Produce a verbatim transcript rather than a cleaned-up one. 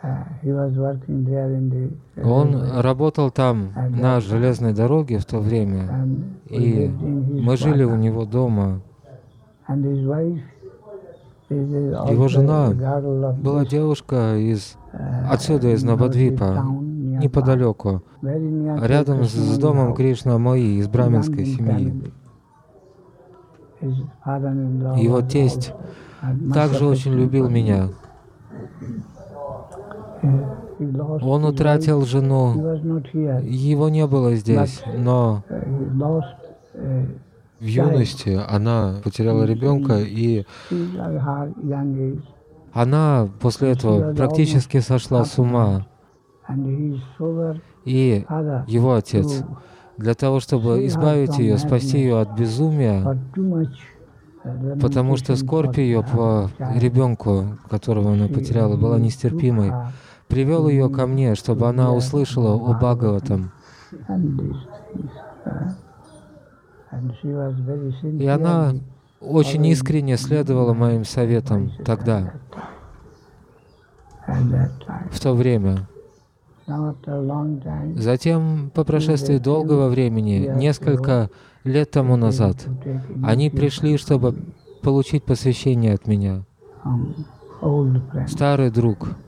Он работал там, на железной дороге в то время, и мы жили у него дома. Его жена была девушка из отсюда, из Навадвипа, неподалеку, рядом с домом Кришна Мои, из браминской семьи. Его тесть также очень любил меня. Он утратил жену, его не было здесь, но в юности она потеряла ребенка, и она после этого практически сошла с ума. И его отец, для того, чтобы избавить ее, спасти ее от безумия, потому что скорбь ее по ребенку, которого она потеряла, была нестерпимой, привел ее ко мне, чтобы она услышала о Бхагаватам. И она очень искренне следовала моим советам тогда, в то время. Затем, по прошествии долгого времени, несколько лет тому назад, они пришли, чтобы получить посвящение от меня. Старый друг,